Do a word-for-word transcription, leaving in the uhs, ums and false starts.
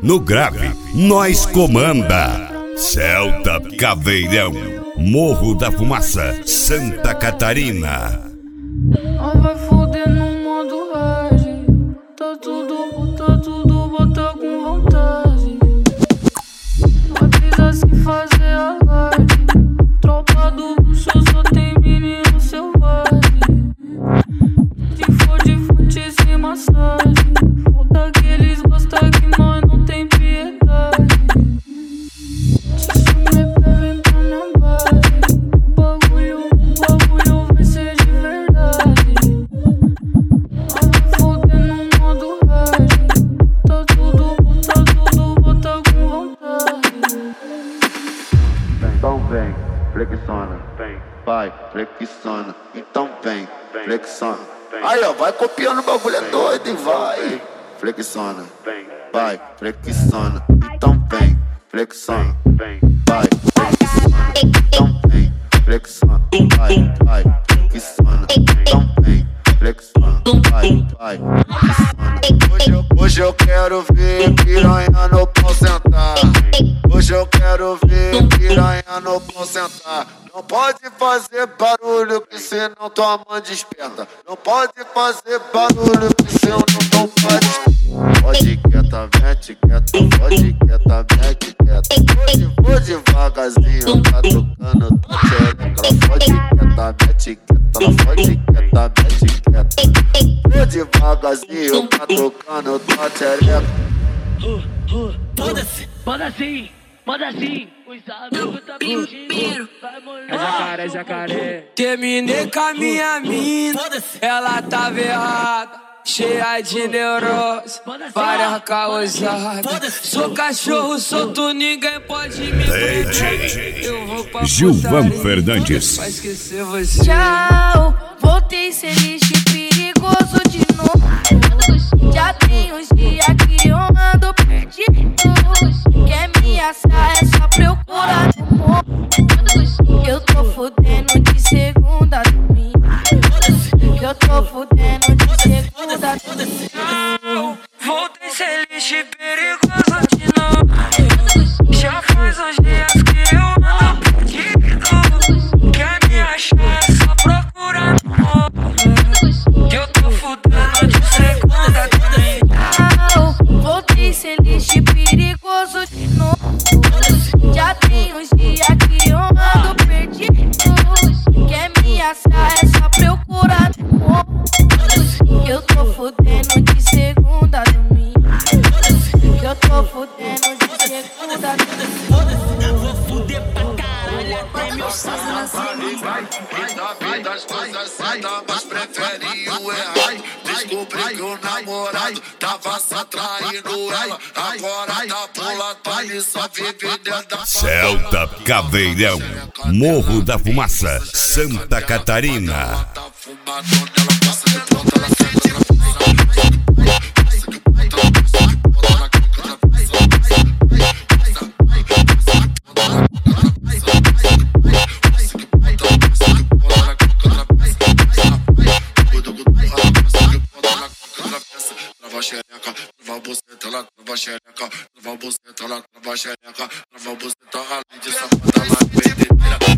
no grave, nós comanda. Celta Caveirão, Morro da Fumaça, Santa Catarina. Não vai foder no modo hard. Tá tudo, tá tudo, bota com vontade. Não precisa se fazer alarde. Tropa do bucho só tem menino selvagem. Se for de fute sem massagem, falta que eles gostam que nós não tem piedade. Se chame pra vir pra minha base. O bagulho, o bagulho vai ser de verdade. Não vai foder no modo hard. Tá tudo, tá tudo, bota com vontade. Então vem, flexiona, vem, vai, flexiona. Então vem, flexiona. Aí ó, vai copiando o bagulho, é doido e vai. Flexiona, vai, flexiona. Então vem, flexiona, vai, flexiona. Então vem, flexiona, vai, vai, flexiona. Então vem, flexiona, vai, vai, flexiona. Hoje eu, hoje eu quero ver piranha no pau sentar. Hoje eu quero ver piranha no pau sentar. Não pode fazer barulho que senão tua mãe desperta. Não pode fazer barulho que senão não pode. Pode quieta, mete quieta, pode quieta, mete quieta. Hoje vou devagarzinho, tá tocando tua xereca. Ela pode quieta, mete quieta, ela pode quieta, mete quieta. Vou devagarzinho, tá tocando tua xereca. Foda-se, foda assim, foda assim. Os amigos tá pedindo. É jacaré, é jacaré. Terminei com a minha mina, ela tava errada, cheia de neurose, várias causadas. Sou cachorro solto, ninguém pode me prender. Eu vou pra Gilvan Fernandes. Vai esquecer você. Tchau, voltei ser lixo perigoso de novo. Já tem uns dias que eu ando perdido. Quer me assar é só procurar no morro. Eu tô fudendo de segunda a domingo. Eu tô fudendo de segunda a domingo. Voltei ser lixo perigoso de novo. Já faz uns dias que eu ando perdido. Quer me achar é só procurar no morro. Eu tô fudendo de segunda a domingo. Voltei ser lixo perigoso de novo. Já tem uns dias que eu ando perdido. Quer me assar é só procurar no morro. Eu tô fudendo de segunda a domingo. Eu tô fudendo de segunda a domingo. Vou fuder pra caralho até meu sócio nascer. Vai das coisas certas, mas prefere o errado. Descobri que o namorado tava se atraindo ela. Agora tá pulatando e só vive dentro da Celta Caveirão, Morro da Fumaça, Santa Catarina. tá fumadona, ela passa de ponta, ela senta na trava xereca, trava buceta, ela trava xereca, trava buceta, ela trava xereca, trava buceta, além de safada, ela é verdadeira.